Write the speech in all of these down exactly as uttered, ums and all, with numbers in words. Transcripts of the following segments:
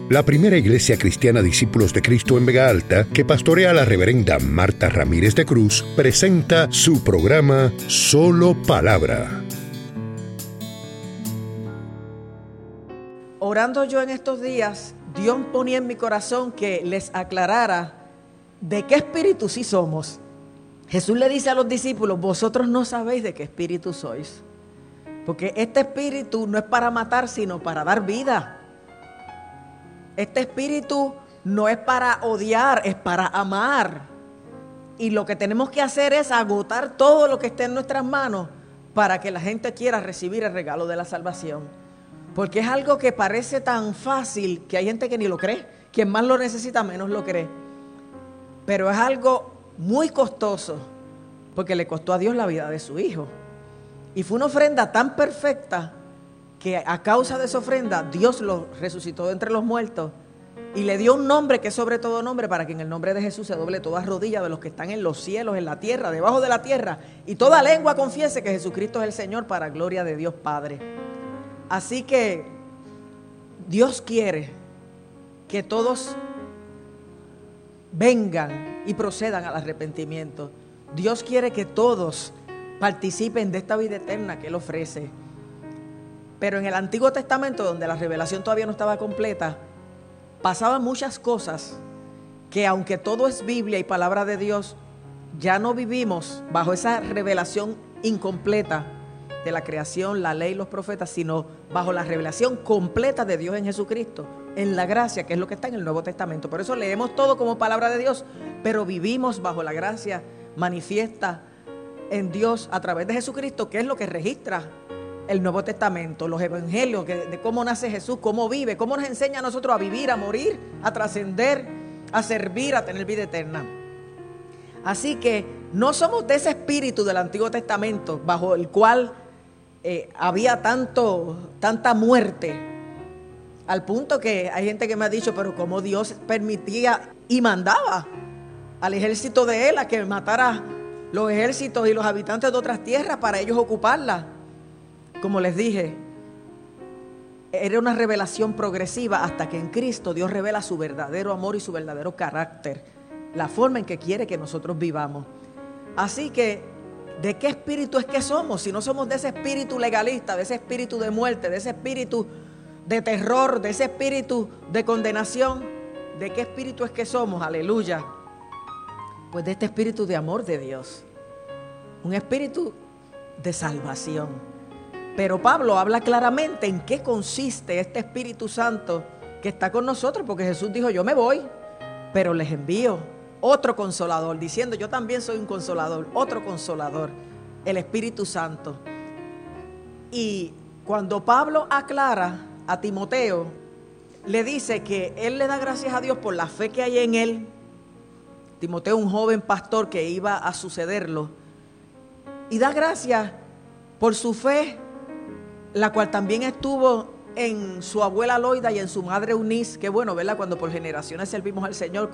la primera iglesia cristiana Discípulos de Cristo en Vega Alta, que pastorea la reverenda Marta Ramírez de Cruz, presenta su programa Solo Palabra. Orando yo en estos días, Dios ponía en mi corazón que les aclarara de qué espíritu sí somos. Jesús le dice a los discípulos: vosotros no sabéis de qué espíritu sois, porque este espíritu no es para matar, sino para dar vida. Este espíritu no es para odiar, es para amar. Y lo que tenemos que hacer es agotar todo lo que esté en nuestras manos para que la gente quiera recibir el regalo de la salvación. Porque es algo que parece tan fácil que hay gente que ni lo cree. Quien más lo necesita, menos lo cree. Pero es algo muy costoso, porque le costó a Dios la vida de su hijo. Y fue una ofrenda tan perfecta que a causa de esa ofrenda Dios lo resucitó de entre los muertos y le dio un nombre que es sobre todo nombre, para que en el nombre de Jesús se doble toda rodilla de los que están en los cielos, en la tierra, debajo de la tierra, y toda lengua confiese que Jesucristo es el Señor, para gloria de Dios Padre. Así que Dios quiere que todos vengan y procedan al arrepentimiento. Dios quiere que todos participen de esta vida eterna que Él ofrece. Pero en el Antiguo Testamento, donde la revelación todavía no estaba completa, pasaban muchas cosas que, aunque todo es Biblia y palabra de Dios, ya no vivimos bajo esa revelación incompleta de la creación, la ley y los profetas, sino bajo la revelación completa de Dios en Jesucristo, en la gracia, que es lo que está en el Nuevo Testamento. Por eso leemos todo como palabra de Dios, pero vivimos bajo la gracia manifiesta en Dios a través de Jesucristo, que es lo que registra el Nuevo Testamento, los evangelios, que, de cómo nace Jesús, cómo vive, cómo nos enseña a nosotros a vivir, a morir, a trascender, a servir, a tener vida eterna. Así que no somos de ese espíritu del Antiguo Testamento bajo el cual eh, había tanto, tanta muerte, al punto que hay gente que me ha dicho: pero cómo Dios permitía y mandaba al ejército de Él a que matara los ejércitos y los habitantes de otras tierras para ellos ocuparlas. Como les dije, era una revelación progresiva hasta que en Cristo Dios revela su verdadero amor y su verdadero carácter, la forma en que quiere que nosotros vivamos. Así que, ¿de qué espíritu es que somos? Si no somos de ese espíritu legalista, de ese espíritu de muerte, de ese espíritu de terror, de ese espíritu de condenación, ¿de qué espíritu es que somos? Aleluya. Pues de este espíritu de amor de Dios, un espíritu de salvación. Pero Pablo habla claramente en qué consiste este Espíritu Santo que está con nosotros, porque Jesús dijo: yo me voy, pero les envío otro consolador, diciendo: yo también soy un consolador, otro consolador, el Espíritu Santo. Y cuando Pablo aclara a Timoteo, le dice que él le da gracias a Dios por la fe que hay en él. Timoteo, un joven pastor que iba a sucederlo, y da gracias por su fe, la cual también estuvo en su abuela Loida y en su madre Eunice. Qué bueno, ¿verdad? Cuando por generaciones servimos al Señor.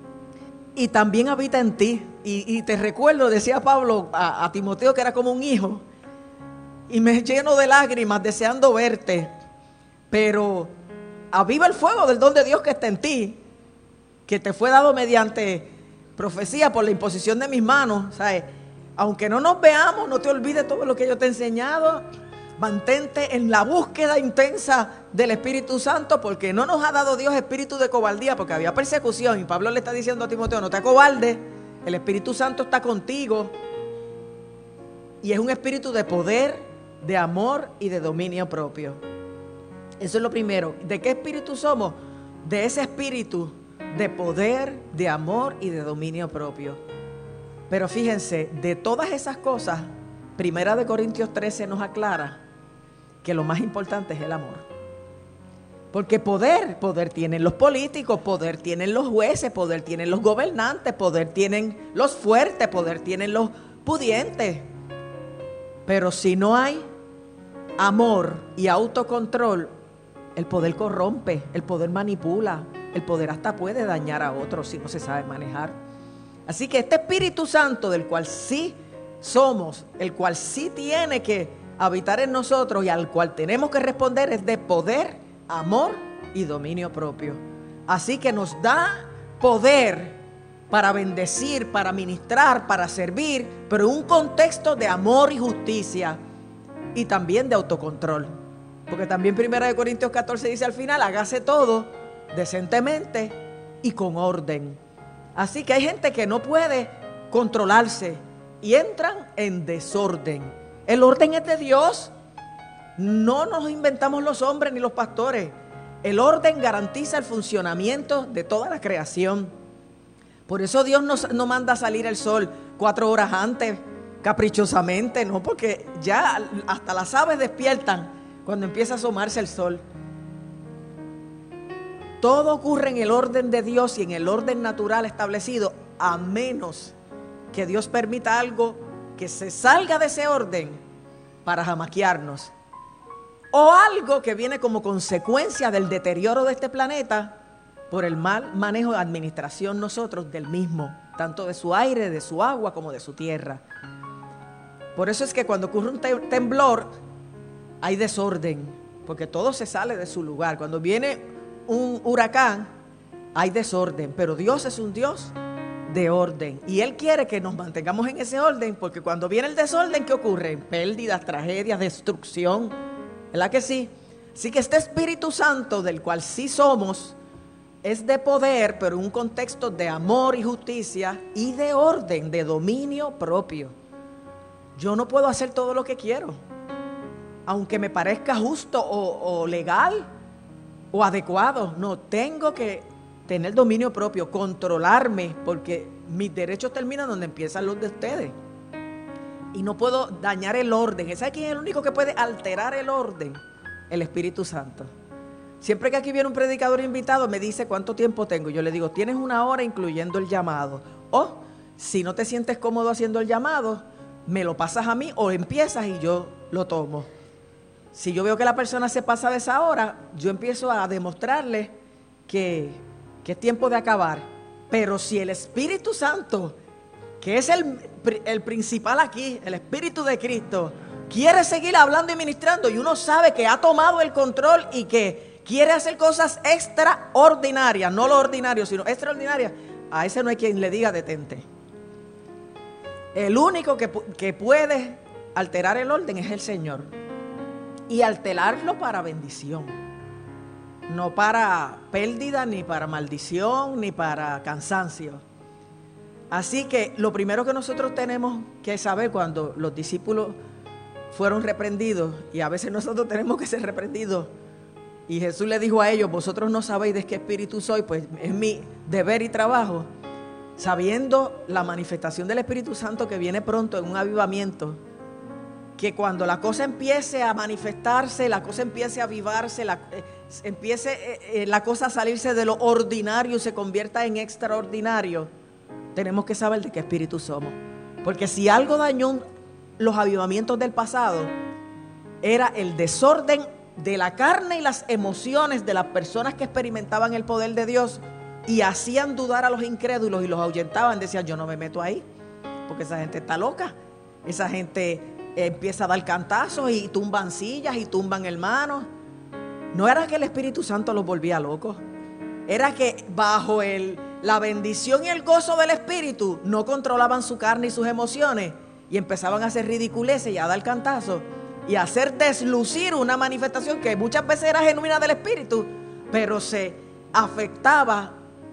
Y también habita en ti. Y, y te recuerdo, decía Pablo a, a Timoteo, que era como un hijo. Y me lleno de lágrimas deseando verte. Pero aviva el fuego del don de Dios que está en ti, que te fue dado mediante profecía por la imposición de mis manos. ¿Sabes? Aunque no nos veamos, no te olvides todo lo que yo te he enseñado. Mantente en la búsqueda intensa del Espíritu Santo, porque no nos ha dado Dios espíritu de cobardía, porque había persecución. Y Pablo le está diciendo a Timoteo: no te acobardes, el Espíritu Santo está contigo. Y es un espíritu de poder, de amor y de dominio propio. Eso es lo primero. ¿De qué espíritu somos? De ese espíritu de poder, de amor y de dominio propio. Pero fíjense, de todas esas cosas, Primera de Corintios trece nos aclara que lo más importante es el amor. Porque poder, poder tienen los políticos, poder tienen los jueces, poder tienen los gobernantes, poder tienen los fuertes, poder tienen los pudientes. Pero si no hay amor y autocontrol, el poder corrompe, el poder manipula, el poder hasta puede dañar a otros si no se sabe manejar. Así que este Espíritu Santo, del cual sí somos, el cual sí tiene que habitar en nosotros y al cual tenemos que responder, es de poder, amor y dominio propio. Así que nos da poder para bendecir, para ministrar, para servir, pero en un contexto de amor y justicia y también de autocontrol. Porque también primera de Corintios catorce dice al final, hágase todo decentemente y con orden. Así que hay gente que no puede controlarse y entran en desorden. El orden es de Dios. No nos inventamos los hombres ni los pastores. El orden garantiza el funcionamiento de toda la creación. Por eso Dios no, no manda salir el sol cuatro horas antes, caprichosamente, no, porque ya hasta las aves despiertan cuando empieza a asomarse el sol. Todo ocurre en el orden de Dios y en el orden natural establecido, a menos que Dios permita algo que se salga de ese orden para jamaquearnos, o algo que viene como consecuencia del deterioro de este planeta por el mal manejo de administración nosotros del mismo, tanto de su aire, de su agua, como de su tierra. Por eso es que cuando ocurre un temblor hay desorden, porque todo se sale de su lugar. Cuando viene un huracán hay desorden, pero Dios es un Dios de orden y Él quiere que nos mantengamos en ese orden, porque cuando viene el desorden, ¿qué ocurre? Pérdidas, tragedias, destrucción, ¿verdad que sí? Así que este Espíritu Santo del cual sí somos es de poder, pero en un contexto de amor y justicia y de orden, de dominio propio. Yo no puedo hacer todo lo que quiero, aunque me parezca justo o, o legal o adecuado. No, tengo que tener dominio propio, controlarme, porque mis derechos terminan donde empiezan los de ustedes. Y no puedo dañar el orden. ¿Sabe quién es el único que puede alterar el orden? El Espíritu Santo. Siempre que aquí viene un predicador invitado, me dice cuánto tiempo tengo. Yo le digo, tienes una hora incluyendo el llamado. O, si no te sientes cómodo haciendo el llamado, me lo pasas a mí o empiezas y yo lo tomo. Si yo veo que la persona se pasa de esa hora, yo empiezo a demostrarle que, que es tiempo de acabar. Pero si el Espíritu Santo, que es el, el principal aquí, el Espíritu de Cristo, quiere seguir hablando y ministrando, y uno sabe que ha tomado el control y que quiere hacer cosas extraordinarias, no lo ordinario, sino extraordinarias, a ese no hay quien le diga detente. El único que, que puede alterar el orden es el Señor. Y alterarlo para bendición, no para pérdida, ni para maldición, ni para cansancio. Así que lo primero que nosotros tenemos que saber cuando los discípulos fueron reprendidos, y a veces nosotros tenemos que ser reprendidos, y Jesús le dijo a ellos, vosotros no sabéis de qué espíritu soy, pues es mi deber y trabajo, sabiendo la manifestación del Espíritu Santo que viene pronto en un avivamiento, que cuando la cosa empiece a manifestarse, la cosa empiece a avivarse, la, eh, empiece eh, eh, la cosa a salirse de lo ordinario y se convierta en extraordinario, tenemos que saber de qué espíritu somos. Porque si algo dañó los avivamientos del pasado, era el desorden de la carne y las emociones de las personas que experimentaban el poder de Dios y hacían dudar a los incrédulos y los ahuyentaban. Decían, yo no me meto ahí, porque esa gente está loca, esa gente empieza a dar cantazos y tumban sillas y tumban hermanos. No era que el Espíritu Santo los volvía locos, era que bajo el, la bendición y el gozo del Espíritu no controlaban su carne y sus emociones y empezaban a hacer ridiculeces y a dar cantazos y a hacer deslucir una manifestación que muchas veces era genuina del Espíritu, pero se afectaba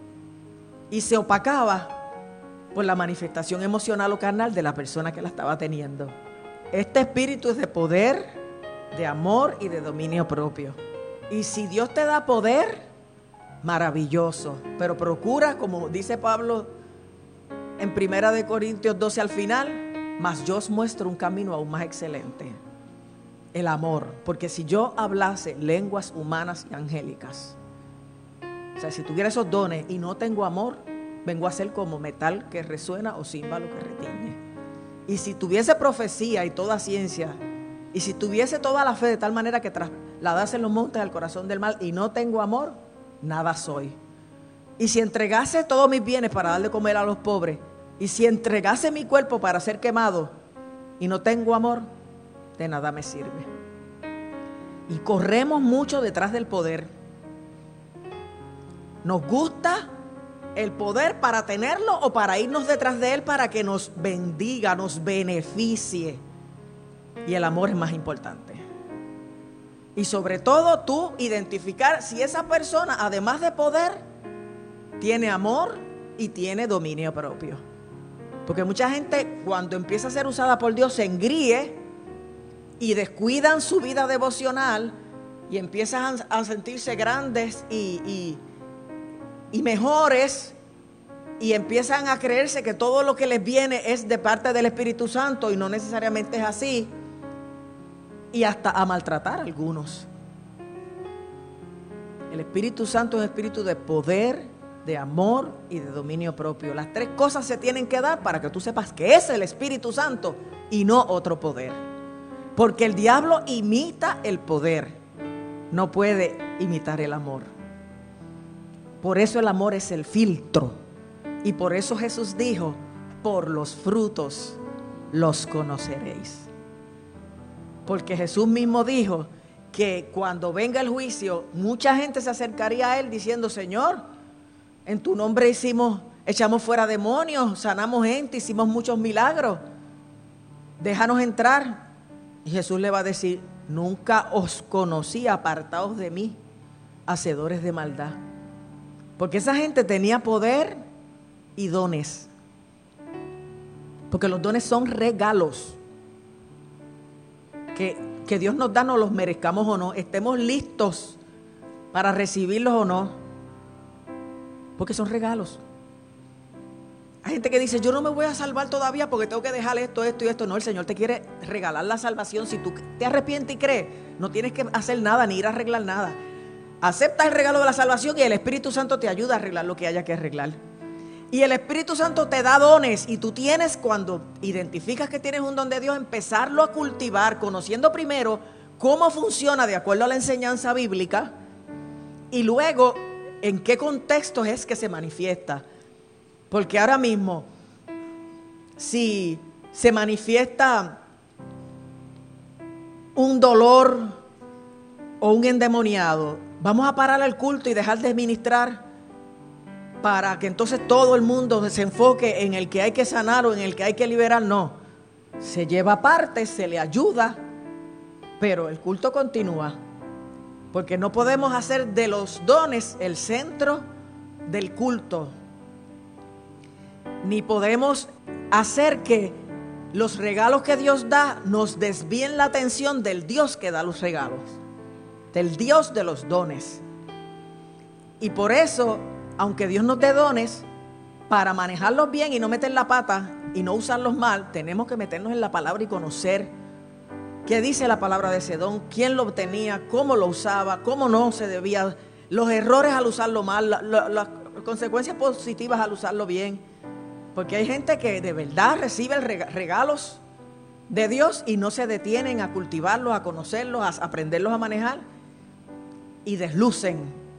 y se opacaba por la manifestación emocional o carnal de la persona que la estaba teniendo. Este espíritu es de poder, de amor y de dominio propio. Y si Dios te da poder, maravilloso. Pero procura, como dice Pablo en primera de Corintios doce al final, mas yo os muestro un camino aún más excelente. El amor. Porque si yo hablase lenguas humanas y angélicas, o sea, si tuviera esos dones y no tengo amor, vengo a ser como metal que resuena o címbalo que retiñe. Y si tuviese profecía y toda ciencia, y si tuviese toda la fe de tal manera que trasladase los montes al corazón del mar y no tengo amor, nada soy. Y si entregase todos mis bienes para darle comer a los pobres, y si entregase mi cuerpo para ser quemado y no tengo amor, de nada me sirve. Y corremos mucho detrás del poder, Nos gusta el poder para tenerlo o para irnos detrás de él para que nos bendiga, nos beneficie. Y el amor es más importante. Y sobre todo tú identificar si esa persona, además de poder, tiene amor y tiene dominio propio. Porque mucha gente cuando empieza a ser usada por Dios se engríe y descuidan su vida devocional y empiezan a sentirse grandes y, y, y mejores y empiezan a creerse que todo lo que les viene es de parte del Espíritu Santo y no necesariamente es así, y hasta a maltratar a algunos. El Espíritu Santo es un espíritu de poder, de amor y de dominio propio. Las tres cosas se tienen que dar para que tú sepas que es el Espíritu Santo y no otro poder. Porque el diablo imita el poder, no puede imitar el amor. Por eso el amor es el filtro. Y por eso Jesús dijo, por los frutos los conoceréis. Porque Jesús mismo dijo que cuando venga el juicio, mucha gente se acercaría a él diciendo, Señor, en tu nombre hicimos, echamos fuera demonios, sanamos gente, hicimos muchos milagros. Déjanos entrar. Y Jesús le va a decir, nunca os conocí, apartaos de mí, hacedores de maldad. Porque esa gente tenía poder y dones. Porque los dones son regalos. Que, que Dios nos da, nos los merezcamos o no, estemos listos para recibirlos o no. Porque son regalos. Hay gente que dice, yo no me voy a salvar todavía porque tengo que dejar esto, esto y esto. No, el Señor te quiere regalar la salvación. Si tú te arrepientes y crees, no tienes que hacer nada ni ir a arreglar nada. Acepta el regalo de la salvación y el Espíritu Santo te ayuda a arreglar lo que haya que arreglar. Y el Espíritu Santo te da dones y tú tienes, cuando identificas que tienes un don de Dios, empezarlo a cultivar, conociendo primero cómo funciona de acuerdo a la enseñanza bíblica y luego en qué contextos es que se manifiesta. Porque ahora mismo, si se manifiesta un dolor o un endemoniado, vamos a parar el culto y dejar de ministrar para que entonces todo el mundo se enfoque en el que hay que sanar o en el que hay que liberar. No, se lleva aparte, se le ayuda, pero el culto continúa. Porque no podemos hacer de los dones el centro del culto. Ni podemos hacer que los regalos que Dios da nos desvíen la atención del Dios que da los regalos, del Dios de los dones. Y por eso, aunque Dios nos dé dones, para manejarlos bien y no meter la pata y no usarlos mal, tenemos que meternos en la palabra y conocer qué dice la palabra de ese don, quién lo obtenía, cómo lo usaba, cómo no se debía, los errores al usarlo mal, la, la, las consecuencias positivas al usarlo bien. Porque hay gente que de verdad recibe regalos de Dios y no se detienen a cultivarlos, a conocerlos, a aprenderlos a manejar y deslucen.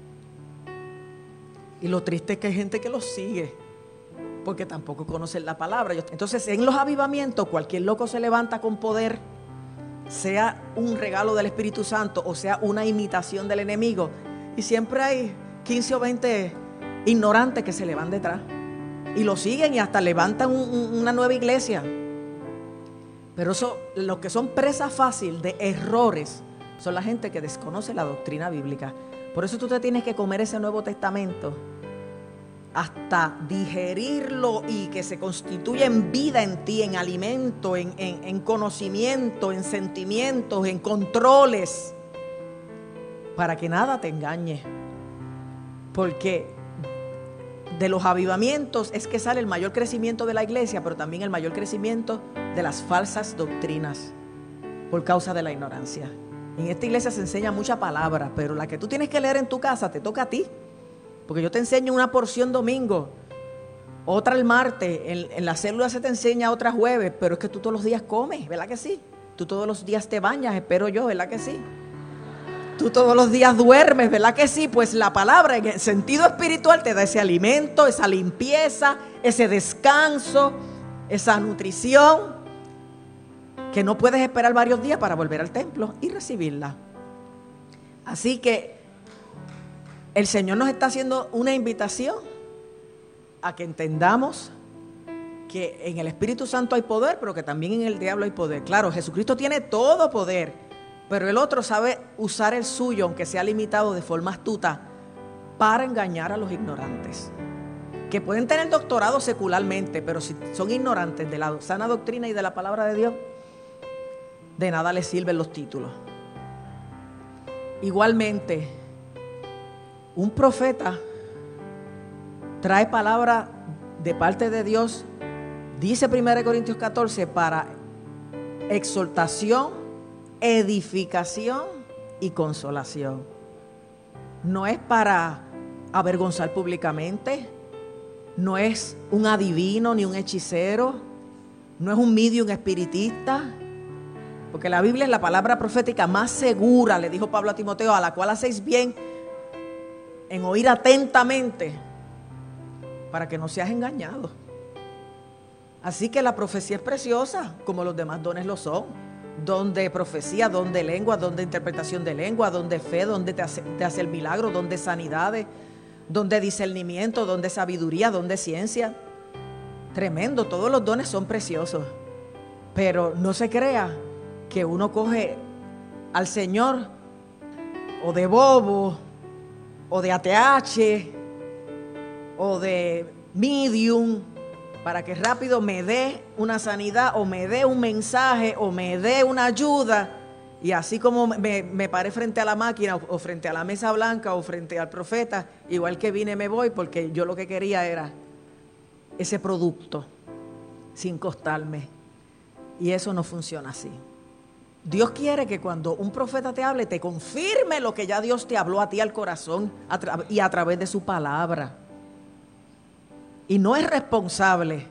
Y lo triste es que hay gente que los sigue porque tampoco conocen la palabra. Entonces, en los avivamientos, cualquier loco se levanta con poder, sea un regalo del Espíritu Santo o sea una imitación del enemigo. Y siempre hay quince o veinte ignorantes que se le van detrás. Y lo siguen y hasta levantan un, un, una nueva iglesia. Pero eso, los que son presa fácil de errores son la gente que desconoce la doctrina bíblica. Por eso tú te tienes que comer ese Nuevo Testamento hasta digerirlo y que se constituya en vida en ti, en alimento, en, en, en conocimiento, en sentimientos, en controles, para que nada te engañe. Porque de los avivamientos es que sale el mayor crecimiento de la iglesia, pero también el mayor crecimiento de las falsas doctrinas por causa de la ignorancia. En esta iglesia se enseña mucha palabra, pero la que tú tienes que leer en tu casa te toca a ti. Porque yo te enseño una porción domingo, otra el martes, en, en la célula se te enseña otra jueves, pero es que tú todos los días comes, ¿verdad que sí? Tú todos los días te bañas, espero yo, ¿verdad que sí? Tú todos los días duermes, ¿verdad que sí? Pues la palabra en el sentido espiritual te da ese alimento, esa limpieza, ese descanso, esa nutrición, que no puedes esperar varios días para volver al templo y recibirla. Así que el Señor nos está haciendo una invitación a que entendamos que en el Espíritu Santo hay poder, pero que también en el diablo hay poder. Claro, Jesucristo tiene todo poder, pero el otro sabe usar el suyo, aunque sea limitado, de forma astuta, para engañar a los ignorantes, que pueden tener doctorado secularmente, pero si son ignorantes de la sana doctrina y de la palabra de Dios, de nada les sirven los títulos. Igualmente, un profeta trae palabra de parte de Dios, dice primera Corintios catorce, para exhortación, edificación y consolación. No es para avergonzar públicamente, no es un adivino ni un hechicero, no es un medium espiritista, porque la Biblia es la palabra profética más segura, le dijo Pablo a Timoteo, a la cual hacéis bien en oír atentamente para que no seas engañado. Así que la profecía es preciosa, como los demás dones lo son. Don de profecía, don de lengua, don de interpretación de lengua, don de fe, don de te hace, te hace el milagro, don de sanidades, don de discernimiento, don de sabiduría, don de ciencia. Tremendo, todos los dones son preciosos. Pero no se crea que uno coge al Señor o de bobo, o de A T H, o de medium, para que rápido me dé una sanidad, o me dé un mensaje, o me dé una ayuda, y así como me, me paré frente a la máquina, o, o frente a la mesa blanca, o frente al profeta, igual que vine me voy, porque yo lo que quería era ese producto, sin costarme, y eso no funciona así. Dios quiere que cuando un profeta te hable, te confirme lo que ya Dios te habló a ti al corazón a tra- y a través de su palabra. Y no es responsable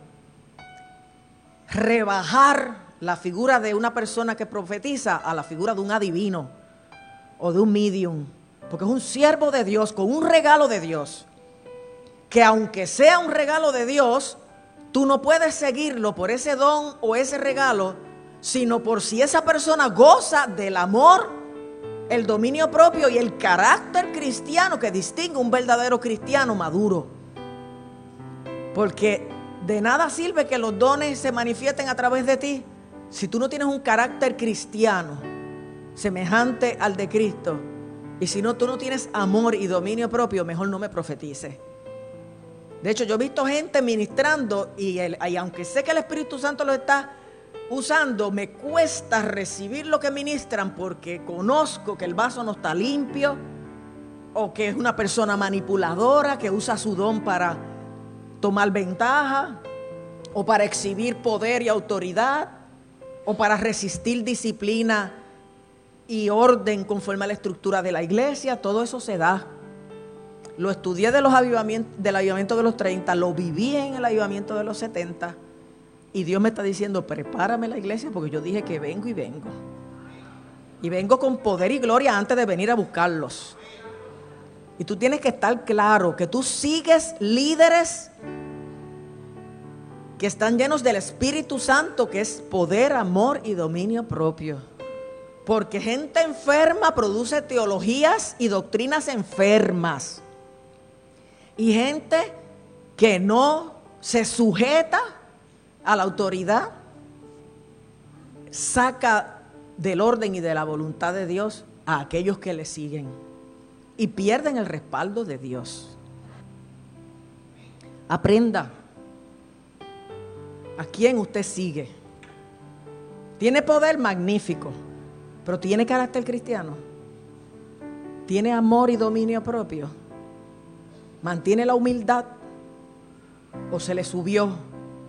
rebajar la figura de una persona que profetiza a la figura de un adivino o de un medium, porque es un siervo de Dios con un regalo de Dios, que aunque sea un regalo de Dios, tú no puedes seguirlo por ese don o ese regalo, sino por si esa persona goza del amor, el dominio propio y el carácter cristiano que distingue un verdadero cristiano maduro. Porque de nada sirve que los dones se manifiesten a través de ti si tú no tienes un carácter cristiano semejante al de Cristo. Y si no, tú no tienes amor y dominio propio, mejor no me profetices. De hecho, yo he visto gente ministrando y, el, y aunque sé que el Espíritu Santo lo está usando, me cuesta recibir lo que ministran porque conozco que el vaso no está limpio, o que es una persona manipuladora que usa su don para tomar ventaja, o para exhibir poder y autoridad, o para resistir disciplina y orden conforme a la estructura de la iglesia. Todo eso se da. Lo estudié de los avivamientos, del avivamiento de los treinta, lo viví en el avivamiento de los setenta. Y Dios me está diciendo, prepárame la iglesia, porque yo dije que vengo y vengo. Y vengo con poder y gloria antes de venir a buscarlos. Y tú tienes que estar claro que tú sigues líderes que están llenos del Espíritu Santo, que es poder, amor y dominio propio. Porque gente enferma produce teologías y doctrinas enfermas. Y gente que no se sujeta a la autoridad, saca del orden y de la voluntad de Dios a aquellos que le siguen y pierden el respaldo de Dios. Aprenda a quién usted sigue. Tiene poder, magnífico, pero tiene carácter cristiano, tiene amor y dominio propio, mantiene la humildad o se le subió.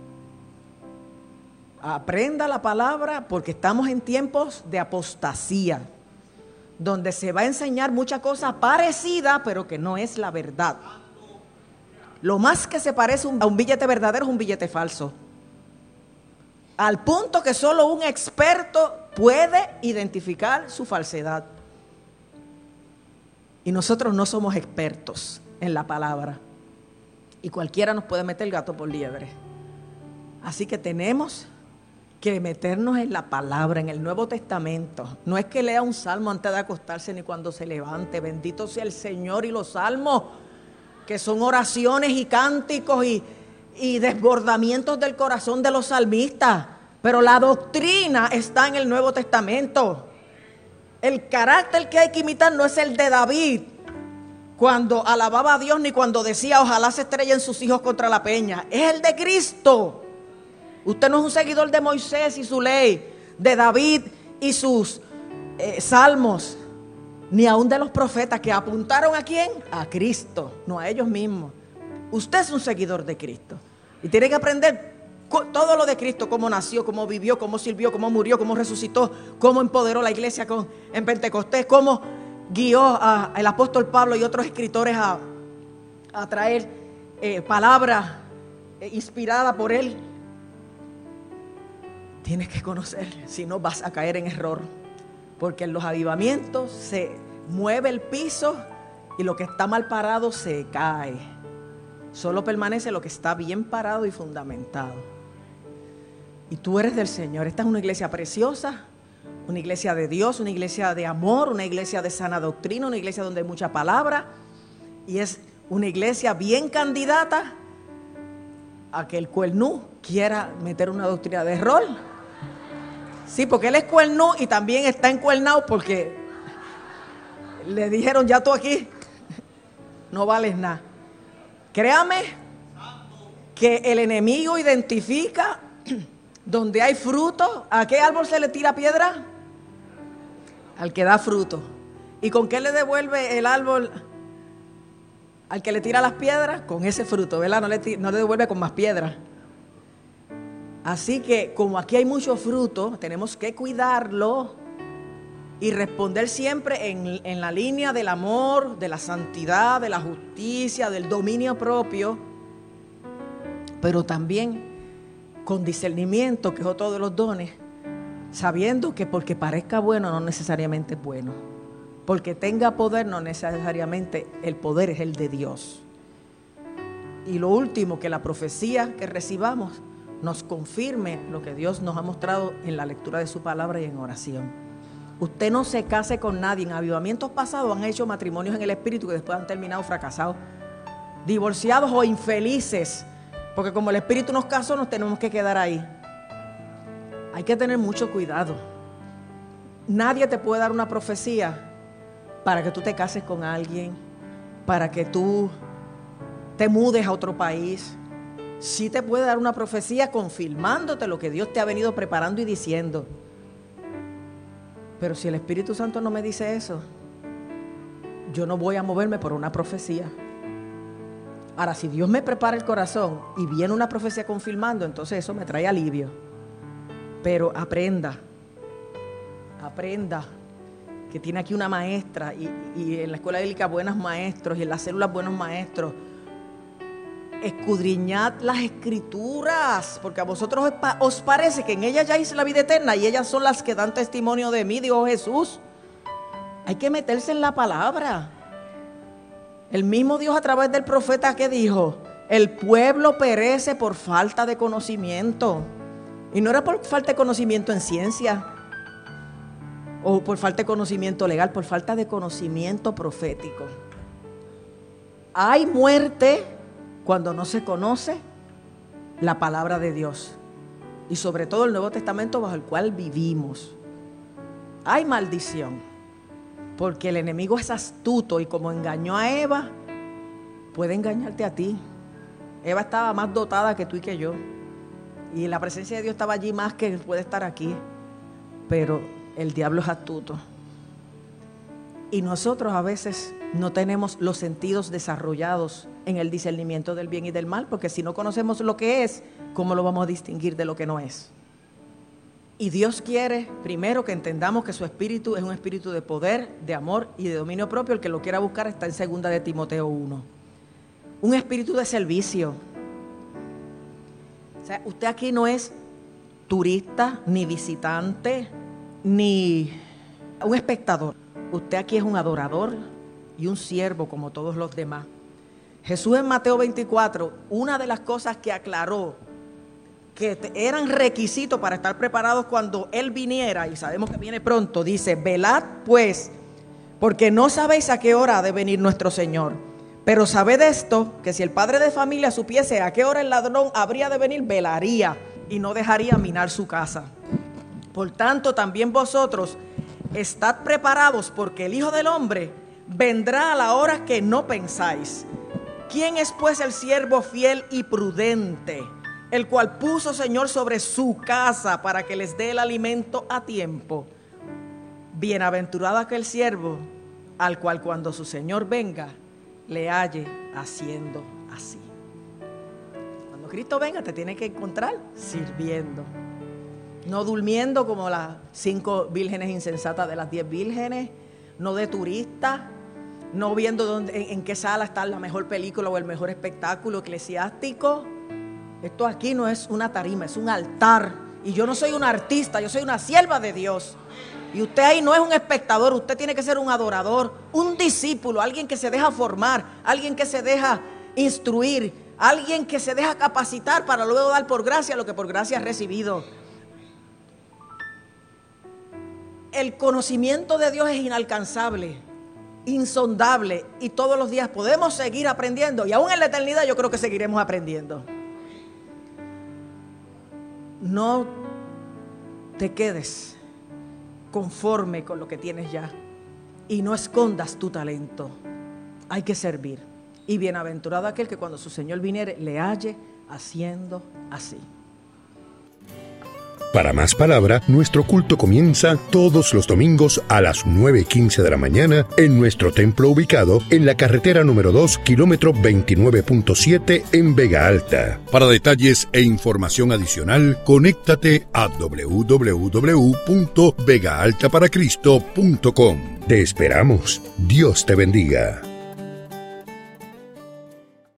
Aprenda la palabra, porque estamos en tiempos de apostasía, donde se va a enseñar mucha cosa parecida, pero que no es la verdad. Lo más que se parece a un billete verdadero es un billete falso, al punto que solo un experto puede identificar su falsedad. Y nosotros no somos expertos en la palabra, y cualquiera nos puede meter el gato por liebre. Así que tenemos que meternos en la palabra, en el Nuevo Testamento. No es que lea un salmo antes de acostarse ni cuando se levante. Bendito sea el Señor. Y los salmos, que son oraciones y cánticos y, y desbordamientos del corazón de los salmistas. Pero la doctrina está en el Nuevo Testamento. El carácter que hay que imitar no es el de David, cuando alababa a Dios, ni cuando decía ojalá se estrellen sus hijos contra la peña. Es el de Cristo. Usted no es un seguidor de Moisés y su ley, de David y sus eh, salmos, ni aún de los profetas que apuntaron ¿a quién? A Cristo, no a ellos mismos. Usted es un seguidor de Cristo y tiene que aprender todo lo de Cristo, cómo nació, cómo vivió, cómo sirvió, cómo murió, cómo resucitó, cómo empoderó la iglesia con, en Pentecostés, cómo guió al apóstol Pablo y otros escritores a, a traer eh, palabra eh, inspirada por él. Tienes que conocer, si no vas a caer en error, porque en los avivamientos se mueve el piso y lo que está mal parado se cae. Solo permanece lo que está bien parado y fundamentado. Y tú eres del Señor. Esta es una iglesia preciosa, una iglesia de Dios, una iglesia de amor, una iglesia de sana doctrina, una iglesia donde hay mucha palabra. Y es una iglesia bien candidata a que el cuernú quiera meter una doctrina de error. Sí, porque él es cuernú y también está encuernado porque le dijeron ya tú aquí no vales nada. Créame que el enemigo identifica donde hay fruto. ¿A qué árbol se le tira piedra? Al que da fruto. ¿Y con qué le devuelve el árbol al que le tira las piedras? Con ese fruto, ¿verdad? No le, no le devuelve con más piedras. Así que como aquí hay mucho fruto, tenemos que cuidarlo y responder siempre en, en la línea del amor, de la santidad, de la justicia, del dominio propio, pero también con discernimiento, que es otro de los dones, sabiendo que porque parezca bueno no necesariamente es bueno, porque tenga poder no necesariamente el poder es el de Dios. Y lo último, que la profecía que recibamos nos confirme lo que Dios nos ha mostrado en la lectura de su palabra y en oración. Usted no se case con nadie. En avivamientos pasados han hecho matrimonios en el espíritu que después han terminado fracasados, divorciados o infelices, porque como el espíritu nos casó, nos tenemos que quedar ahí. Hay que tener mucho cuidado. Nadie te puede dar una profecía para que tú te cases con alguien, para que tú te mudes a otro país. Sí te puede dar una profecía confirmándote lo que Dios te ha venido preparando y diciendo. Pero si el Espíritu Santo no me dice eso, yo no voy a moverme por una profecía. Ahora, si Dios me prepara el corazón y viene una profecía confirmando, entonces eso me trae alivio. Pero aprenda, aprenda que tiene aquí una maestra y, y en la escuela bíblica buenos maestros y en las células buenos maestros. Escudriñad las escrituras, porque a vosotros os parece que en ellas ya hice la vida eterna y ellas son las que dan testimonio de mí, dijo Jesús. Hay que meterse en la palabra. El mismo Dios a través del profeta que dijo, el pueblo perece por falta de conocimiento. Y no era por falta de conocimiento en ciencia o por falta de conocimiento legal, por falta de conocimiento profético. Hay muerte cuando no se conoce la palabra de Dios y sobre todo el Nuevo Testamento bajo el cual vivimos. Hay maldición porque el enemigo es astuto y como engañó a Eva, puede engañarte a ti. Eva estaba más dotada que tú y que yo y la presencia de Dios estaba allí más que puede estar aquí, pero el diablo es astuto y nosotros a veces no tenemos los sentidos desarrollados en el discernimiento del bien y del mal, porque si no conocemos lo que es, ¿cómo lo vamos a distinguir de lo que no es? Y Dios quiere, primero, que entendamos que su espíritu es un espíritu de poder, de amor y de dominio propio. El que lo quiera buscar está en segunda de Timoteo uno. Un espíritu de servicio. O sea, usted aquí no es turista, ni visitante, ni un espectador. Usted aquí es un adorador y un siervo como todos los demás. Jesús en Mateo veinticuatro, una de las cosas que aclaró que eran requisitos para estar preparados cuando Él viniera, y sabemos que viene pronto. Dice: velad pues, porque no sabéis a qué hora ha de venir nuestro Señor. Pero sabed esto, que si el padre de familia supiese a qué hora el ladrón habría de venir, velaría y no dejaría minar su casa. Por tanto, también vosotros estad preparados, porque el Hijo del Hombre vendrá a la hora que no pensáis. ¿Quién es pues el siervo fiel y prudente, el cual puso Señor sobre su casa para que les dé el alimento a tiempo? Bienaventurado aquel siervo al cual cuando su Señor venga le halle haciendo así. Cuando Cristo venga te tiene que encontrar sirviendo, no durmiendo como las cinco vírgenes insensatas de las diez vírgenes, no de turista, no viendo dónde, en, en qué sala está la mejor película o el mejor espectáculo eclesiástico. Esto aquí no es una tarima, es un altar. Y yo no soy una artista, yo soy una sierva de Dios. Y usted ahí no es un espectador, usted tiene que ser un adorador, un discípulo, alguien que se deja formar, alguien que se deja instruir, alguien que se deja capacitar para luego dar por gracia lo que por gracia ha recibido. El conocimiento de Dios es inalcanzable, insondable, y todos los días podemos seguir aprendiendo, y aún en la eternidad yo creo que seguiremos aprendiendo. No te quedes conforme con lo que tienes ya y no escondas tu talento. Hay que servir, y bienaventurado aquel que cuando su Señor viniere le halle haciendo así. Para más palabra, nuestro culto comienza todos los domingos a las nueve y quince de la mañana en nuestro templo ubicado en la carretera número dos, kilómetro veintinueve punto siete en Vega Alta. Para detalles e información adicional, conéctate a doble u doble u doble u punto vega alta para cristo punto com. Te esperamos. Dios te bendiga.